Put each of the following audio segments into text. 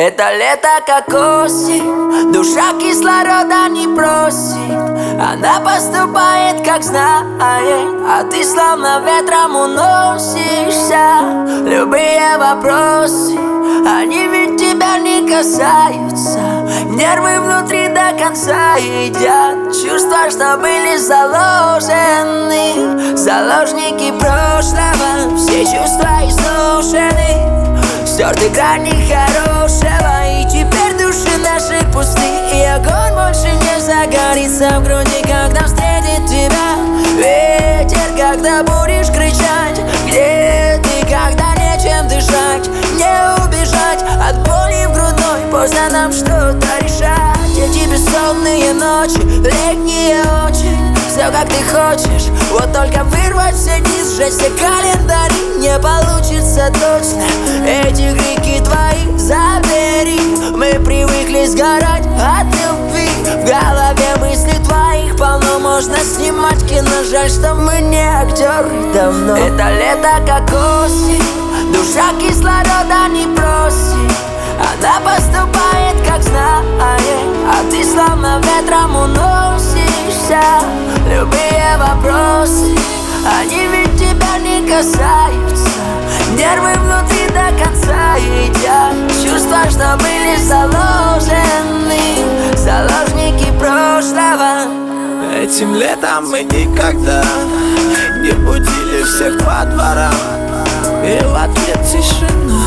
Это лето как осень, душа кислорода не просит. Она поступает как знает, а ты словно ветром уносишься. Любые вопросы, они ведь тебя не касаются. Нервы внутри до конца едят чувства, что были заложены. Заложники прошлого, все чувства изношены. Стерты грани хорошего, и теперь души наши пусты. И огонь больше не загорится в груди, когда встретит тебя ветер. Когда будешь кричать, где ты, когда нечем дышать, не убежать от боли в грудной. Поздно нам что-то решать. Эти бессонные ночи, летние очень, все как ты хочешь, вот только вырвать все дни, сжечь все календари не получится точно. Эти крики твои забери, мы привыкли сгорать от любви. В голове мысли твоих полно, можно снимать кино. Жаль, что мы не актеры давно. Это лето как осень, душа кислорода не просит. Она поступает как знает, а ты словно ветром уносишься. Любые вопросы, они ведь тебя не касаются. Нервы внутри до конца едят чувства, что были заложены. Заложники прошлого. Этим летом мы никогда не будили всех по дворам, и в ответ тишина.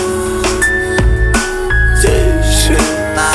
Тишина.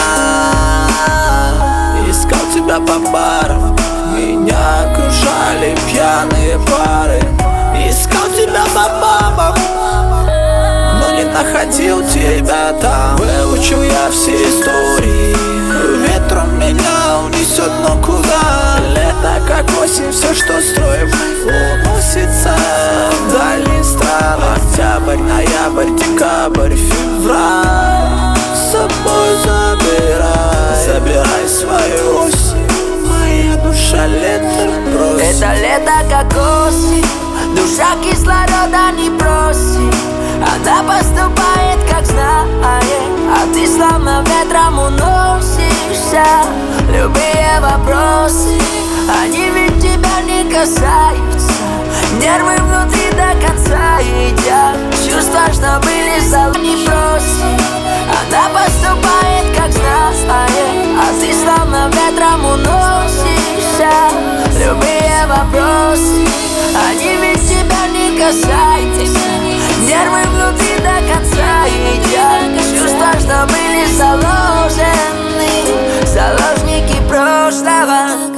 Искал тебя по барам, меня окружали пьяные пары. Искал тебя по бабам, но не находил тебя там. Выучил я все истории, ветром меня унесет, но куда? Лето как осень, все, что строим, уносится в дальние страны. Октябрь, ноябрь, декабрь, февраль с собой забирай. Забирай свою осень, моя душа лето просит. Это лето как осень, душа кислорода не просит. Она поступает как знает, а ты словно ветром уносишься. Любые вопросы, они ведь тебя не касаются. Нервы внутри до конца едят чувства, что были заложены. Не просит. Она поступает как знает, а ты словно ветром уносишься. Любые вопросы, они ведь тебя не касаются. Нервы внутри до конца едят чувства, что были заложены. Заложники прошлого.